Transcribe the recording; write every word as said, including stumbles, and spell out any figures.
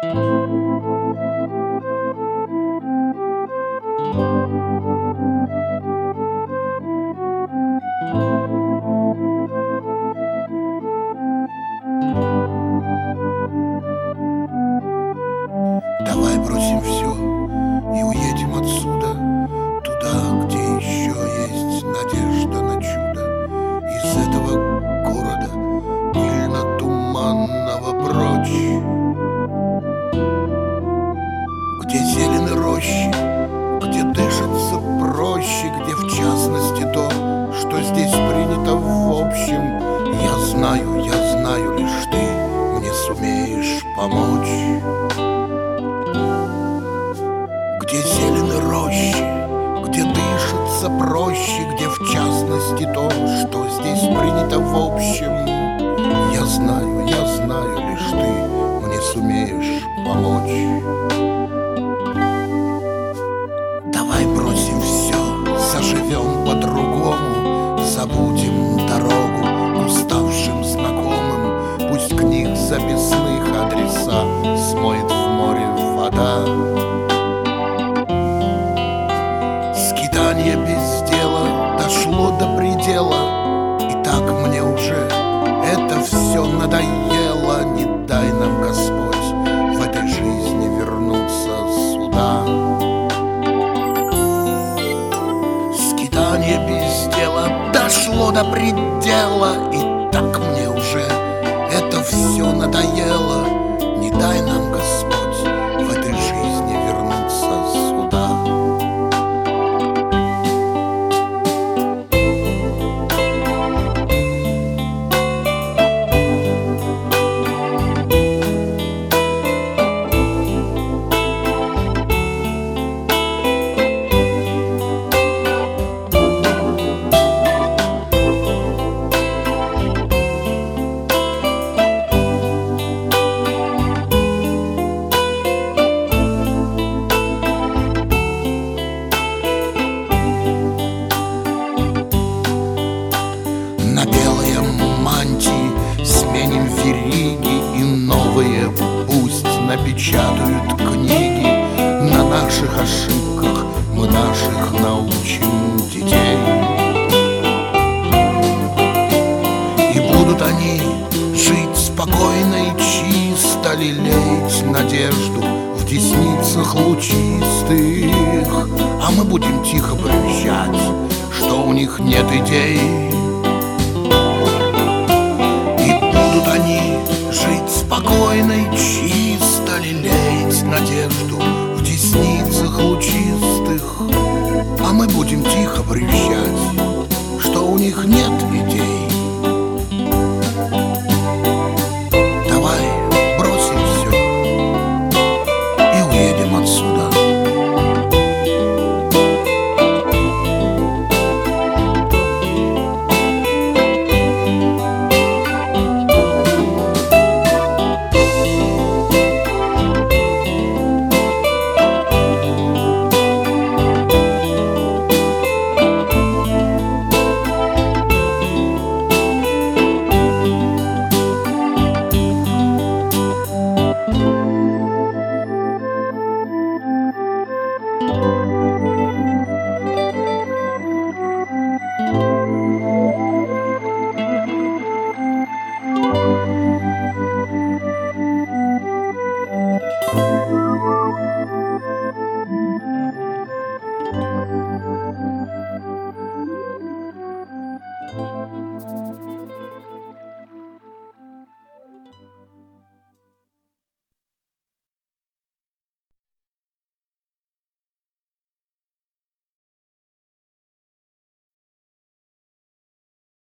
Давай бросим все и уедем отсюда, туда, где еще есть надежда на чудо. Из этого города пыльно-туманного прочь, где зелены рощи, где дышится проще, где в частности то, что здесь принято в общем. Я знаю, я знаю, лишь ты мне сумеешь помочь. Где зелены рощи, где дышится проще, где в частности то, что здесь принято в общем. Я знаю, я знаю, лишь ты мне сумеешь помочь. Давай бросим все, заживем по-другому, забудем дорогу к уставшим знакомым. Пусть книг записных адреса смоет в море вода. Скитание без дела дошло до предела, и так мне уже это все надоело. Не дай нам, Господь, в этой жизни вернуться сюда. Скитание без дела дошло до предела, и так мне уже это все надоело. Не дай нам, Господь, в этой жизни вернуться сюда. На белые мантии сменим вериги, и новые пусть напечатают книги. На наших ошибках мы наших научим детей. И будут они жить спокойно и чисто, лелеять надежду в десницах лучистых. А мы будем тихо брюзжать, что у них нет идей. Будут они жить спокойно и чисто, лелеять надежду в десницах лучистых. А мы будем тихо брюзжать, что у них нет идей. Давай бросим все и уедем отсюда. Thank you.